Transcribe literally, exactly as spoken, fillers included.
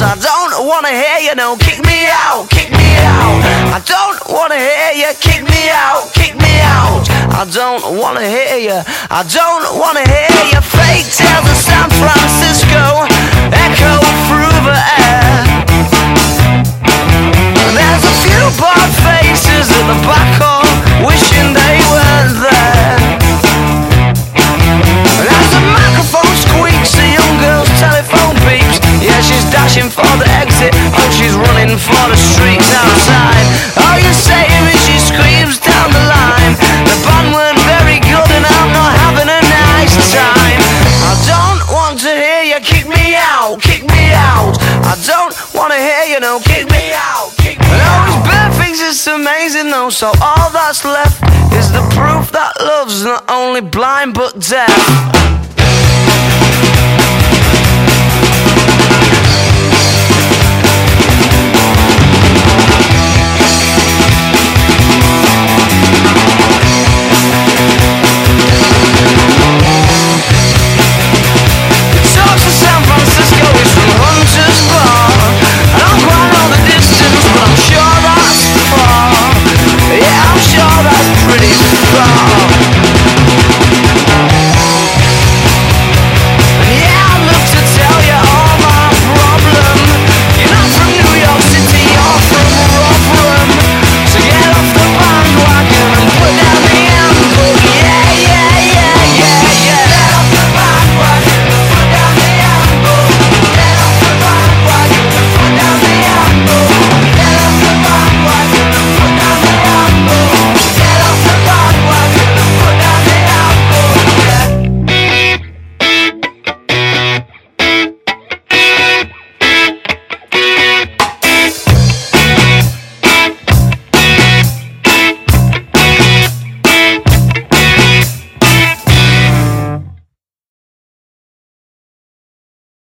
I don't wanna hear you, no, kick me out, kick me out. I don't wanna hear you, kick me out, kick me out. I don't wanna hear you, I don't wanna hear you. Fake tales of San Francisco echo through the air. There's a few bored faces at the back hall wishing they weren't there. And as the microphone squeaks, the young girl's telephone beeps. Yeah, she's dashing for the exit, oh, she's running for the streets outside. Oh, you say to me, she screams down the line. The band weren't very good and I'm not having a nice time. I don't want to hear you, kick me out, kick me out. I don't wanna hear you, no, kick me out, kick me out. No, it's perfect, it's amazing though, so all that's left is the proof that love's not only blind but deaf.